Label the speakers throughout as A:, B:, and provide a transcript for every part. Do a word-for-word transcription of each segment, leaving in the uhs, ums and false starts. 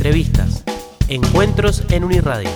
A: Entrevistas. Encuentros en Uniradio.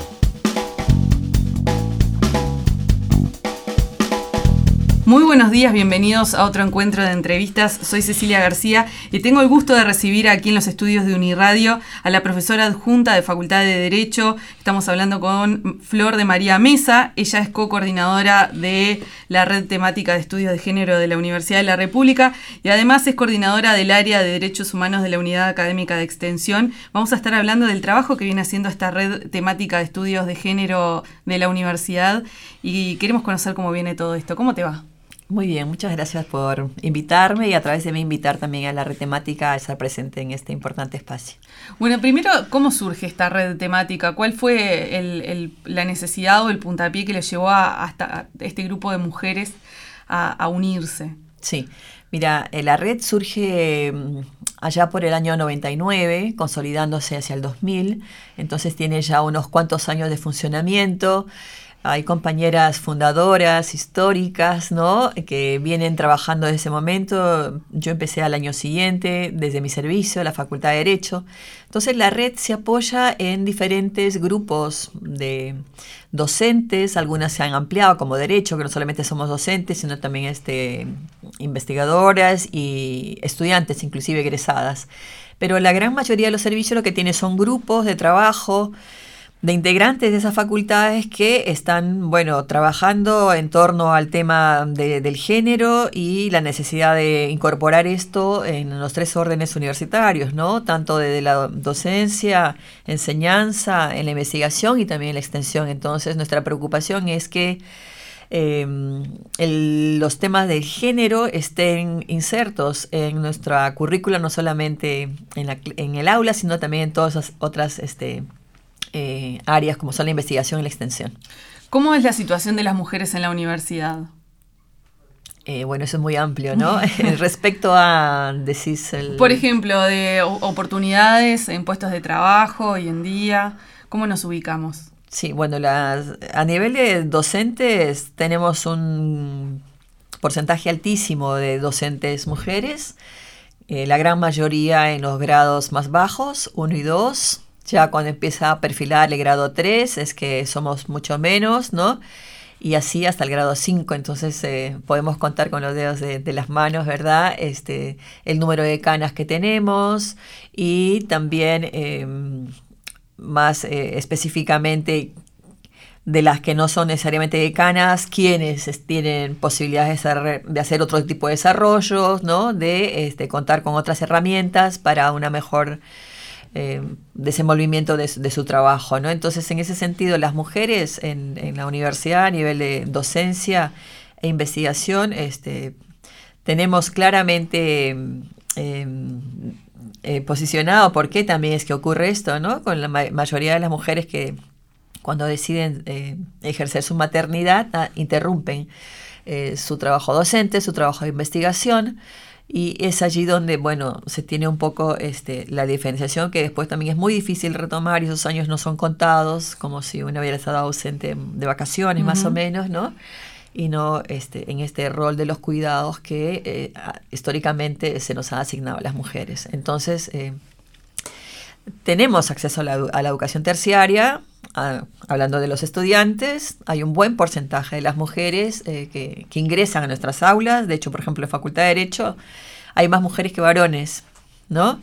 B: Muy buenos días, bienvenidos a otro encuentro de entrevistas. Soy Cecilia García y tengo el gusto de recibir aquí en los estudios de Uniradio a la profesora adjunta de Facultad de Derecho. Estamos hablando con Flor de María Mesa. Ella es co-coordinadora de la Red Temática de Estudios de Género de la Universidad de la República y además es coordinadora del área de Derechos Humanos de la Unidad Académica de Extensión. Vamos a estar hablando del trabajo que viene haciendo esta Red Temática de Estudios de Género de la Universidad y queremos conocer cómo viene todo esto. ¿Cómo te va?
C: Muy bien, muchas gracias por invitarme y a través de mí invitar también a la red temática a estar presente en este importante espacio.
B: Bueno, primero, ¿cómo surge esta red temática? ¿Cuál fue el, el, la necesidad o el puntapié que le llevó a, hasta a este grupo de mujeres a, a unirse?
C: Sí, mira, la red surge allá por el año noventa y nueve, consolidándose hacia el dos mil, entonces tiene ya unos cuantos años de funcionamiento. Hay compañeras fundadoras, históricas, ¿no?, que vienen trabajando desde ese momento. Yo empecé al año siguiente, desde mi servicio, la Facultad de Derecho. Entonces la red se apoya en diferentes grupos de docentes. Algunas se han ampliado como Derecho, que no solamente somos docentes, sino también este, investigadoras y estudiantes, inclusive egresadas. Pero la gran mayoría de los servicios lo que tiene son grupos de trabajo de integrantes de esas facultades que están, bueno, trabajando en torno al tema de, del género y la necesidad de incorporar esto en los tres órdenes universitarios, ¿no? Tanto desde la docencia, enseñanza, en la investigación y también en la extensión. Entonces, nuestra preocupación es que eh, el, los temas del género estén insertos en nuestra currícula, no solamente en, la, en el aula, sino también en todas las otras este, Eh, áreas como son la investigación y la extensión.
B: ¿Cómo es la situación de las mujeres en la universidad?
C: Eh, bueno, eso es muy amplio, ¿no? Respecto a, decís... El...
B: Por ejemplo, de oportunidades en puestos de trabajo hoy en día, ¿cómo nos ubicamos?
C: Sí, bueno, las, a nivel de docentes tenemos un porcentaje altísimo de docentes mujeres, eh, la gran mayoría en los grados más bajos, uno y dos. Ya cuando empieza a perfilar el grado tres es que somos mucho menos, ¿no? Y así hasta el grado cinco, entonces eh, podemos contar con los dedos de, de las manos, ¿verdad? Este, el número de decanas que tenemos y también eh, más eh, específicamente de las que no son necesariamente decanas, quienes tienen posibilidades de hacer otro tipo de desarrollos, ¿no? De este, contar con otras herramientas para una mejor Eh, desenvolvimiento de, de su trabajo, ¿no? Entonces, en ese sentido, las mujeres en, en la universidad a nivel de docencia e investigación, este, tenemos claramente eh, eh, posicionado por qué también es que ocurre esto, ¿no? Con la ma- mayoría de las mujeres que cuando deciden eh, ejercer su maternidad, ah, interrumpen eh, su trabajo docente, su trabajo de investigación. Y es allí donde, bueno, se tiene un poco este, la diferenciación que después también es muy difícil retomar y esos años no son contados, como si uno hubiera estado ausente de vacaciones, uh-huh. más o menos, ¿no? Y no este, en este rol de los cuidados que eh, históricamente se nos ha asignado a las mujeres. Entonces, eh, tenemos acceso a la, a la educación terciaria. A, hablando de los estudiantes, hay un buen porcentaje de las mujeres eh, que, que ingresan a nuestras aulas. De hecho, por ejemplo, en Facultad de Derecho hay más mujeres que varones, ¿no?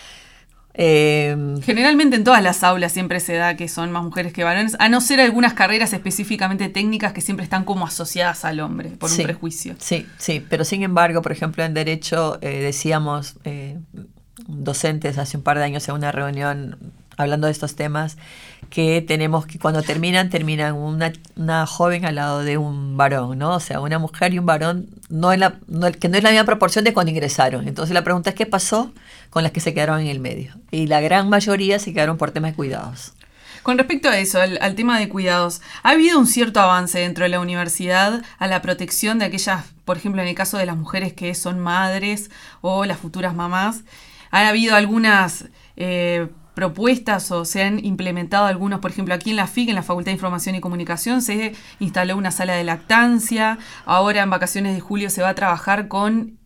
C: Eh,
B: Generalmente en todas las aulas siempre se da que son más mujeres que varones, a no ser algunas carreras específicamente técnicas que siempre están como asociadas al hombre, por
C: sí,
B: un prejuicio.
C: Sí, sí, pero sin embargo, por ejemplo, en Derecho eh, decíamos, eh, docentes hace un par de años en una reunión hablando de estos temas, que tenemos que cuando terminan, terminan una, una joven al lado de un varón, ¿no? O sea, una mujer y un varón, no en la, no, que no es la misma proporción de cuando ingresaron. Entonces la pregunta es, ¿qué pasó con las que se quedaron en el medio? Y la gran mayoría se quedaron por temas de cuidados.
B: Con respecto a eso, al, al tema de cuidados, ¿ha habido un cierto avance dentro de la universidad a la protección de aquellas, por ejemplo, en el caso de las mujeres que son madres o las futuras mamás? ¿Ha habido algunas eh, propuestas o se han implementado algunos? Por ejemplo, aquí en la F I C, en la Facultad de Información y Comunicación, se instaló una sala de lactancia. Ahora en vacaciones de julio se va a trabajar con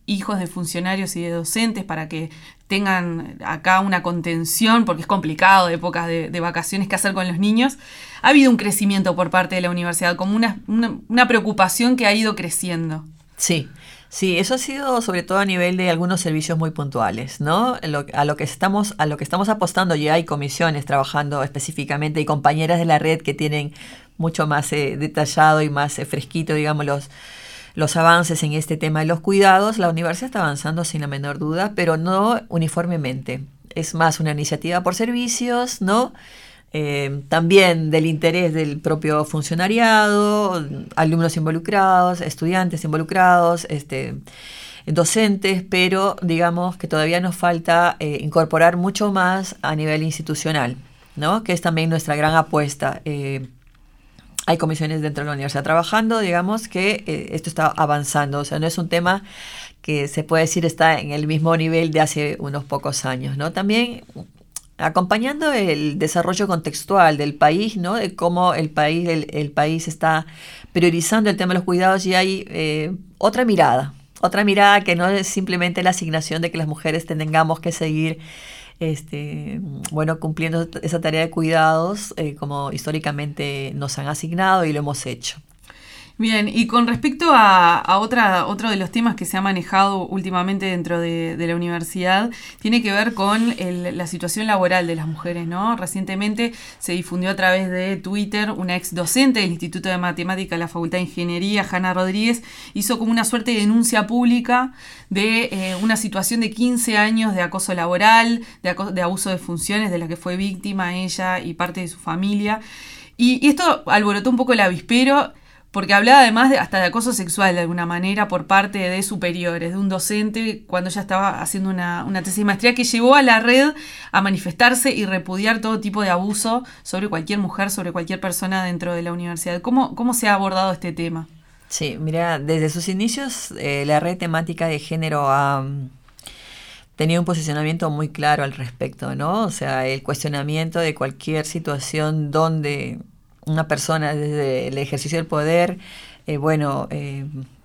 B: hijos de funcionarios y de docentes para que tengan acá una contención, porque es complicado de épocas de, de vacaciones qué hacer con los niños. Ha habido un crecimiento por parte de la universidad, como una, una, una preocupación que ha ido creciendo.
C: Sí, sí, eso ha sido sobre todo a nivel de algunos servicios muy puntuales, ¿no? Lo, a lo que estamos, a lo que estamos apostando, ya hay comisiones trabajando específicamente y compañeras de la red que tienen mucho más eh, detallado y más eh, fresquito, digamos, los los avances en este tema de los cuidados. La universidad está avanzando sin la menor duda, pero no uniformemente. Es más una iniciativa por servicios, ¿no? Eh, también del interés del propio funcionariado, alumnos involucrados, estudiantes involucrados, este, docentes, pero digamos que todavía nos falta eh, incorporar mucho más a nivel institucional, ¿no? Que es también nuestra gran apuesta. Eh, Hay comisiones dentro de la universidad trabajando, digamos que eh, esto está avanzando. O sea, no es un tema que se puede decir está en el mismo nivel de hace unos pocos años, ¿no? También acompañando el desarrollo contextual del país, ¿no? De cómo el país, el, el país está priorizando el tema de los cuidados y hay eh, otra mirada. Otra mirada que no es simplemente la asignación de que las mujeres tengamos que seguir Este, bueno, cumpliendo esa tarea de cuidados eh, como históricamente nos han asignado y lo hemos hecho.
B: Bien, y con respecto a, a otra, otro de los temas que se ha manejado últimamente dentro de, de la universidad, tiene que ver con el, la situación laboral de las mujeres, ¿no? Recientemente se difundió a través de Twitter una ex docente del Instituto de Matemática de la Facultad de Ingeniería, Hanna Rodríguez, hizo como una suerte de denuncia pública de eh, una situación de quince años de acoso laboral, de, acoso, de abuso de funciones de la que fue víctima ella y parte de su familia. Y, y esto alborotó un poco el avispero, porque hablaba además de, hasta de acoso sexual de alguna manera por parte de superiores, de un docente cuando ella estaba haciendo una, una tesis de maestría que llevó a la red a manifestarse y repudiar todo tipo de abuso sobre cualquier mujer, sobre cualquier persona dentro de la universidad. ¿Cómo, cómo se ha abordado este tema?
C: Sí, mira, desde sus inicios eh, la red temática de género ha um, tenido un posicionamiento muy claro al respecto, ¿no? O sea, el cuestionamiento de cualquier situación donde una persona desde el ejercicio del poder, eh, bueno, eh,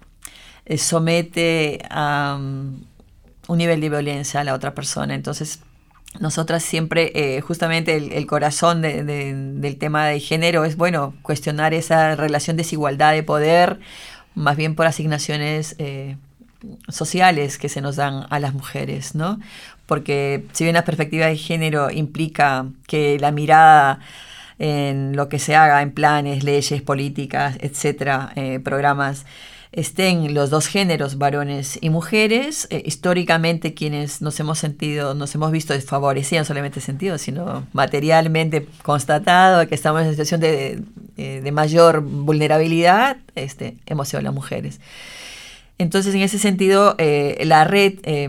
C: somete a um, un nivel de violencia a la otra persona. Entonces, nosotras siempre, eh, justamente el, el corazón de, de, del tema de género es, bueno, cuestionar esa relación de desigualdad de poder, más bien por asignaciones eh, sociales que se nos dan a las mujeres, ¿no? Porque si bien la perspectiva de género implica que la mirada en lo que se haga en planes, leyes, políticas, etcétera, eh, programas, estén los dos géneros, varones y mujeres, eh, históricamente quienes nos hemos sentido, nos hemos visto desfavorecidos, no solamente sentido, sino materialmente constatado que estamos en una situación de, de, de mayor vulnerabilidad, este, hemos sido las mujeres. Entonces, en ese sentido, eh, la red, eh,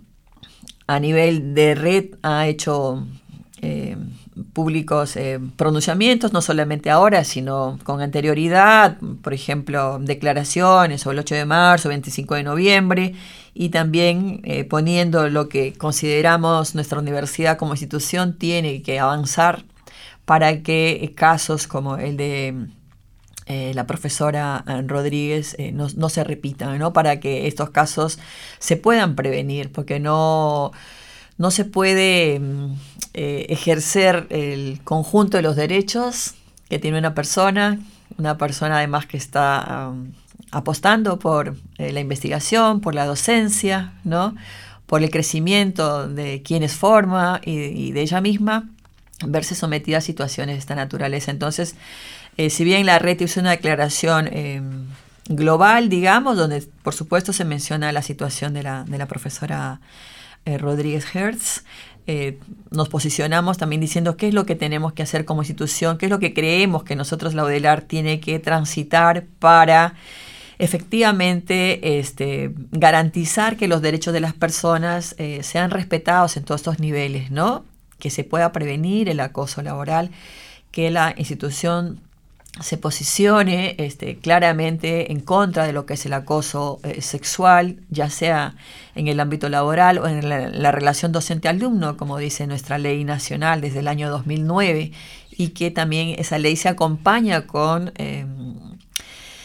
C: a nivel de red, ha hecho Eh, públicos eh, pronunciamientos, no solamente ahora, sino con anterioridad, por ejemplo, declaraciones sobre el ocho de marzo, veinticinco de noviembre, y también eh, poniendo lo que consideramos nuestra universidad como institución tiene que avanzar para que casos como el de eh, la profesora Rodríguez eh, no, no se repitan, ¿no? Para que estos casos se puedan prevenir, porque no, no se puede Eh, ejercer el conjunto de los derechos que tiene una persona, una persona además que está um, apostando por eh, la investigación, por la docencia, ¿no? Por el crecimiento de quienes forma y, y de ella misma, verse sometida a situaciones de esta naturaleza. Entonces, eh, si bien la red hizo una declaración eh, global, digamos, donde por supuesto se menciona la situación de la, de la profesora eh, Rodríguez Hertz, Eh, nos posicionamos también diciendo qué es lo que tenemos que hacer como institución, qué es lo que creemos que nosotros la UDELAR tiene que transitar para efectivamente este, garantizar que los derechos de las personas eh, sean respetados en todos estos niveles, ¿no? Que se pueda prevenir el acoso laboral, que la institución se posicione este, claramente en contra de lo que es el acoso eh, sexual, ya sea en el ámbito laboral o en la, la relación docente-alumno, como dice nuestra ley nacional desde el año dos mil nueve, y que también esa ley se acompaña con, eh,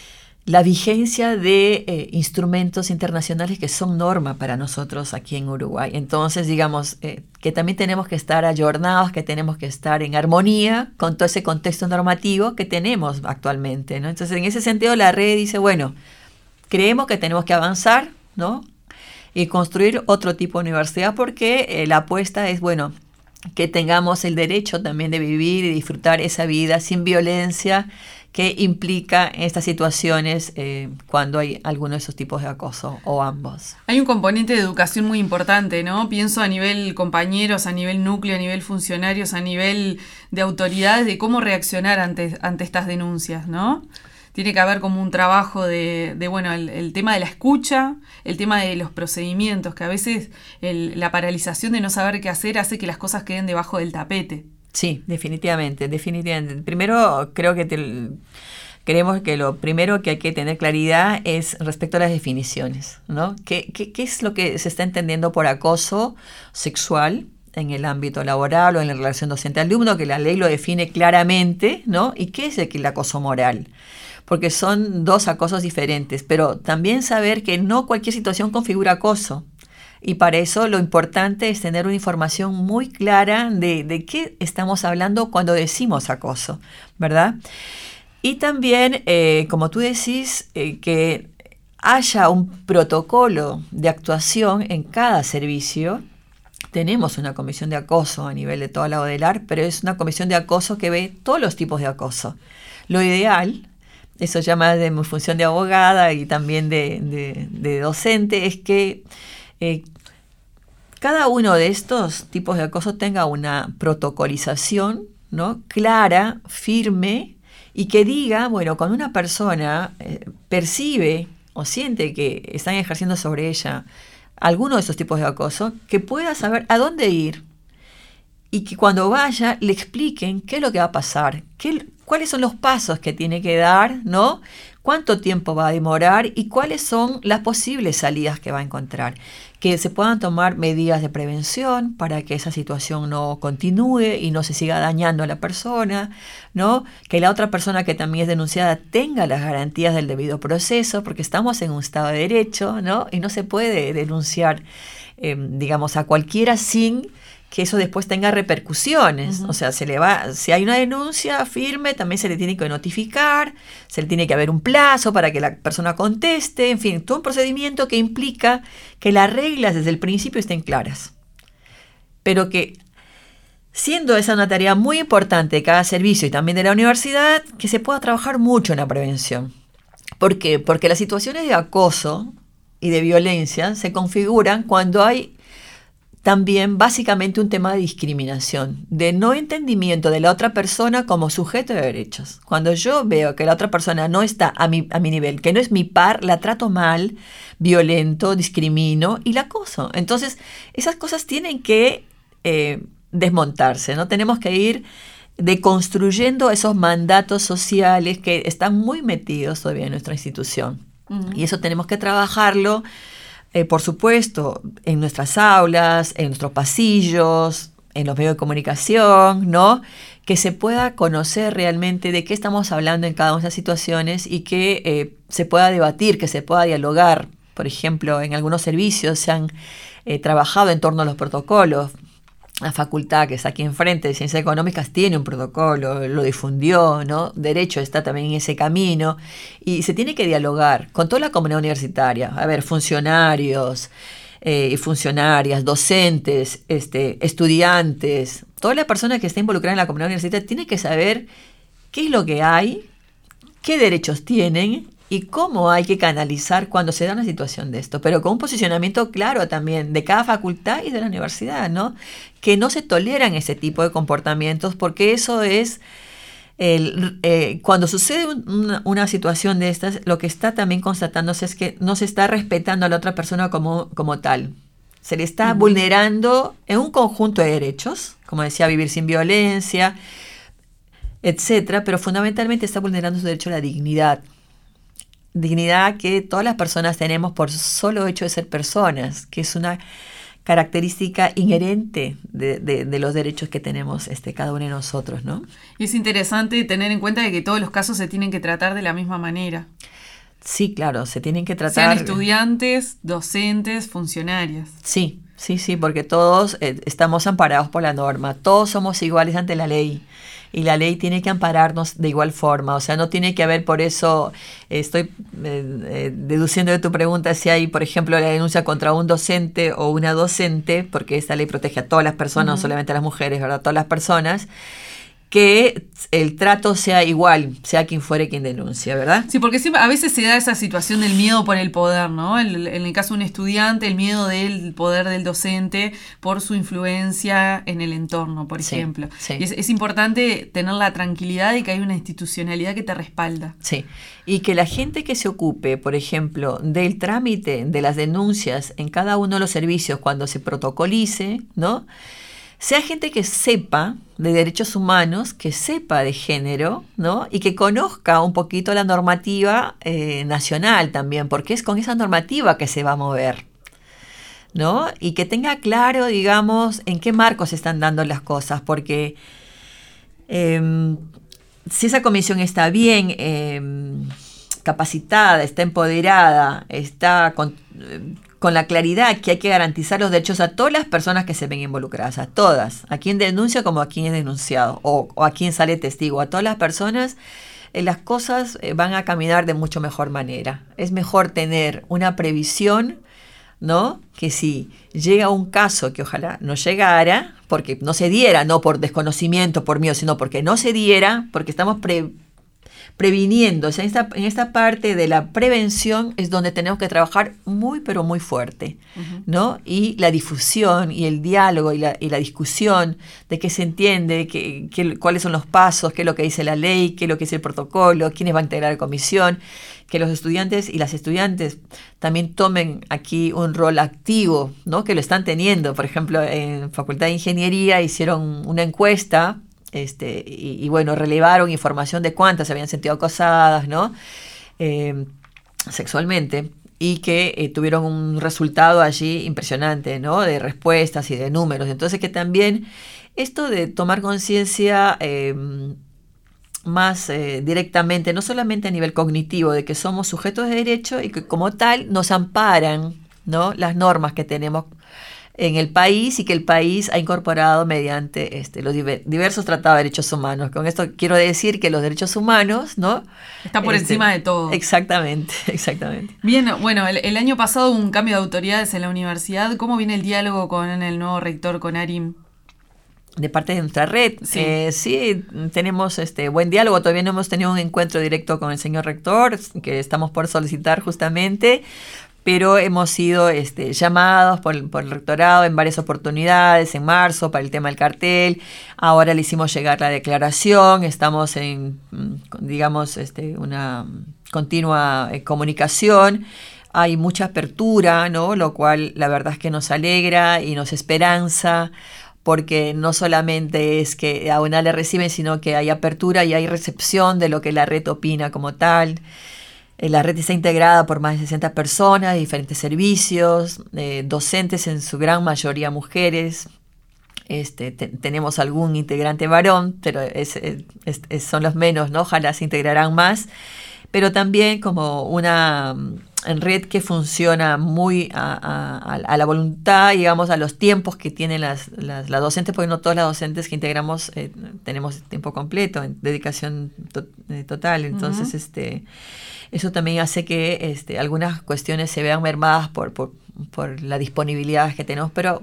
C: la vigencia de eh, instrumentos internacionales que son norma para nosotros aquí en Uruguay. Entonces, digamos, eh, que también tenemos que estar ayornados, que tenemos que estar en armonía con todo ese contexto normativo que tenemos actualmente, ¿no? Entonces, en ese sentido, la red dice, bueno, creemos que tenemos que avanzar, ¿no? Y construir otro tipo de universidad porque eh, la apuesta es, bueno, que tengamos el derecho también de vivir y disfrutar esa vida sin violencia que implica estas situaciones eh, cuando hay alguno de esos tipos de acoso o ambos.
B: Hay un componente de educación muy importante, ¿no? Pienso a nivel compañeros, a nivel núcleo, a nivel funcionarios, a nivel de autoridades, de cómo reaccionar ante, ante estas denuncias, ¿no? Tiene que haber como un trabajo de, de bueno, el, el tema de la escucha, el tema de los procedimientos, que a veces el, la paralización de no saber qué hacer hace que las cosas queden debajo del tapete.
C: Sí, definitivamente, definitivamente. Primero, creo que te, creemos que lo primero que hay que tener claridad es respecto a las definiciones, ¿no? ¿Qué, qué, qué es lo que se está entendiendo por acoso sexual en el ámbito laboral o en la relación docente-alumno? Que la ley lo define claramente, ¿no? ¿Y qué es el acoso moral? Porque son dos acosos diferentes, pero también saber que no cualquier situación configura acoso. Y para eso lo importante es tener una información muy clara de, de qué estamos hablando cuando decimos acoso, ¿verdad? Y también, eh, como tú decís, eh, que haya un protocolo de actuación en cada servicio. Tenemos una comisión de acoso a nivel de toda la ODELAR, pero es una comisión de acoso que ve todos los tipos de acoso. Lo ideal, eso ya más de mi función de abogada y también de, de, de docente, es que Eh, cada uno de estos tipos de acoso tenga una protocolización, ¿no? Clara, firme, y que diga, bueno, cuando una persona eh, percibe o siente que están ejerciendo sobre ella alguno de estos tipos de acoso, que pueda saber a dónde ir y que cuando vaya le expliquen qué es lo que va a pasar, qué, cuáles son los pasos que tiene que dar, ¿no? Cuánto tiempo va a demorar y cuáles son las posibles salidas que va a encontrar. Que se puedan tomar medidas de prevención para que esa situación no continúe y no se siga dañando a la persona, ¿no? Que la otra persona que también es denunciada tenga las garantías del debido proceso, porque estamos en un Estado de Derecho, ¿no? Y no se puede denunciar, eh, digamos, a cualquiera sin que eso después tenga repercusiones. Uh-huh. O sea, se le va, si hay una denuncia firme, también se le tiene que notificar, se le tiene que haber un plazo para que la persona conteste, en fin, todo un procedimiento que implica que las reglas desde el principio estén claras. Pero que, siendo esa una tarea muy importante de cada servicio y también de la universidad, que se pueda trabajar mucho en la prevención. ¿Por qué? Porque las situaciones de acoso y de violencia se configuran cuando hay también básicamente un tema de discriminación, de no entendimiento de la otra persona como sujeto de derechos. Cuando yo veo que la otra persona no está a mi, a mi nivel, que no es mi par, la trato mal, violento, discrimino y la acoso. Entonces, esas cosas tienen que eh, desmontarse, ¿no? Tenemos que ir deconstruyendo esos mandatos sociales que están muy metidos todavía en nuestra institución. Uh-huh. Y eso tenemos que trabajarlo. Eh, por supuesto, en nuestras aulas, en nuestros pasillos, en los medios de comunicación, ¿no? Que se pueda conocer realmente de qué estamos hablando en cada una de esas situaciones y que eh, se pueda debatir, que se pueda dialogar. Por ejemplo, en algunos servicios se han eh, trabajado en torno a los protocolos. La facultad que está aquí enfrente de Ciencias Económicas tiene un protocolo, lo difundió, ¿no? Derecho está también en ese camino y se tiene que dialogar con toda la comunidad universitaria. A ver, funcionarios y eh, funcionarias, docentes, este, estudiantes, toda la persona que está involucrada en la comunidad universitaria tiene que saber qué es lo que hay, qué derechos tienen y cómo hay que canalizar cuando se da una situación de esto, pero con un posicionamiento claro también de cada facultad y de la universidad, ¿no? Que no se toleran ese tipo de comportamientos porque eso es, el, eh, cuando sucede una, una situación de estas, lo que está también constatándose es que no se está respetando a la otra persona como, como tal. Se le está uh-huh. vulnerando en un conjunto de derechos, como decía, vivir sin violencia, etcétera, pero fundamentalmente está vulnerando su derecho a la dignidad. Dignidad que todas las personas tenemos por solo hecho de ser personas, que es una característica inherente de, de, de los derechos que tenemos este, cada uno de nosotros, ¿no?
B: Y es interesante tener en cuenta de que todos los casos se tienen que tratar de la misma manera.
C: Sí, claro, se tienen que tratar...
B: Sean estudiantes, docentes, funcionarios.
C: Sí, sí, sí, porque todos eh, estamos amparados por la norma, todos somos iguales ante la ley. Y la ley tiene que ampararnos de igual forma, o sea, no tiene que haber, por eso eh, estoy eh, eh, deduciendo de tu pregunta si hay, por ejemplo, la denuncia contra un docente o una docente, porque esta ley protege a todas las personas, uh-huh. no solamente a las mujeres, ¿verdad? Todas las personas, que el trato sea igual, sea quien fuere quien denuncia, ¿verdad?
B: Sí, porque siempre, a veces se da esa situación del miedo por el poder, ¿no? El, en el caso de un estudiante, el miedo del poder del docente por su influencia en el entorno, por
C: sí,
B: ejemplo.
C: Sí.
B: Y es, es importante tener la tranquilidad de que hay una institucionalidad que te respalda.
C: Sí, y que la gente que se ocupe, por ejemplo, del trámite de las denuncias en cada uno de los servicios cuando se protocolice, ¿no?, sea gente que sepa de derechos humanos, que sepa de género, ¿no? Y que conozca un poquito la normativa eh, nacional también, porque es con esa normativa que se va a mover, ¿no? Y que tenga claro, digamos, en qué marcos se están dando las cosas, porque eh, si esa comisión está bien eh, capacitada, está empoderada, está con... Eh, con la claridad que hay que garantizar los derechos a todas las personas que se ven involucradas, a todas, a quien denuncia como a quien es denunciado, o, o a quien sale testigo, a todas las personas, eh, las cosas eh, van a caminar de mucho mejor manera. Es mejor tener una previsión, ¿no?, que si llega un caso que ojalá no llegara, porque no se diera, no por desconocimiento, por miedo, sino porque no se diera, porque estamos pre previniendo, o sea, en esta, en esta parte de la prevención es donde tenemos que trabajar muy, pero muy fuerte, uh-huh. ¿no? Y la difusión y el diálogo y la, y la discusión de qué se entiende, qué, qué, cuáles son los pasos, qué es lo que dice la ley, qué es lo que dice el protocolo, quiénes van a integrar la comisión, que los estudiantes y las estudiantes también tomen aquí un rol activo, ¿no?, que lo están teniendo. Por ejemplo, en Facultad de Ingeniería hicieron una encuesta. Este, y, y bueno, relevaron información de cuántas se habían sentido acosadas, ¿no?, eh, sexualmente, y que eh, tuvieron un resultado allí impresionante, ¿no?, de respuestas y de números. Entonces, que también esto de tomar conciencia eh, más eh, directamente, no solamente a nivel cognitivo, de que somos sujetos de derecho y que como tal nos amparan, ¿no?, las normas que tenemos en el país y que el país ha incorporado mediante este, los diver, diversos tratados de derechos humanos. Con esto quiero decir que los derechos humanos, ¿no?,
B: está por este, encima de todo.
C: Exactamente, exactamente.
B: Bien, bueno, el, el año pasado hubo un cambio de autoridades en la universidad. ¿Cómo viene el diálogo con el nuevo rector, con Arim?
C: De parte de nuestra red, sí, eh, sí tenemos este buen diálogo. Todavía no hemos tenido un encuentro directo con el señor rector, que estamos por solicitar justamente, pero hemos sido este, llamados por, por el rectorado en varias oportunidades, en marzo, para el tema del cartel. Ahora le hicimos llegar la declaración, estamos en, digamos, este, una continua eh, comunicación. Hay mucha apertura, ¿no?, lo cual la verdad es que nos alegra y nos esperanza, porque no solamente es que a una le reciben, sino que hay apertura y hay recepción de lo que la red opina como tal. La red está integrada por más de sesenta personas de diferentes servicios, eh, docentes en su gran mayoría mujeres. Este, te, tenemos algún integrante varón, pero es, es, es, son los menos, ¿no? Ojalá se integrarán más. Pero también como una red que funciona muy a, a, a la voluntad, digamos, a los tiempos que tienen las, las, las docentes, porque no todas las docentes que integramos eh, tenemos tiempo completo, en dedicación to, eh, total. Entonces, uh-huh. este... eso también hace que este, algunas cuestiones se vean mermadas por, por, por la disponibilidad que tenemos, pero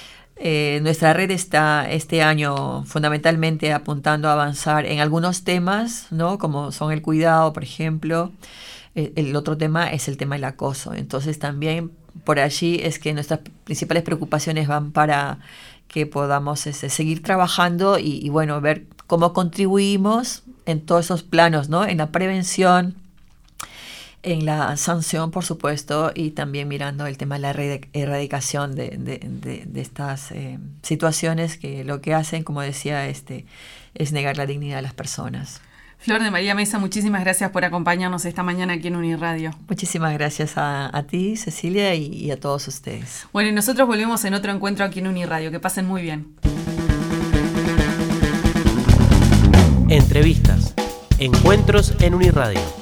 C: eh, nuestra red está este año fundamentalmente apuntando a avanzar en algunos temas, ¿no?, como son el cuidado, por ejemplo. El, el otro tema es el tema del acoso. Entonces también por allí es que nuestras principales preocupaciones van para que podamos este, seguir trabajando y, y bueno, ver cómo contribuimos en todos esos planos, ¿no?, en la prevención, en la sanción, por supuesto, y también mirando el tema de la erradicación de, de, de, de estas eh, situaciones que lo que hacen, como decía, este, es negar la dignidad a las personas.
B: Flor de María Mesa, muchísimas gracias por acompañarnos esta mañana aquí en Uniradio.
C: Muchísimas gracias a, a ti, Cecilia, y, y a todos ustedes.
B: Bueno, y nosotros volvemos en otro encuentro aquí en Uniradio. Que pasen muy bien.
A: Entrevistas. Encuentros en Uniradio.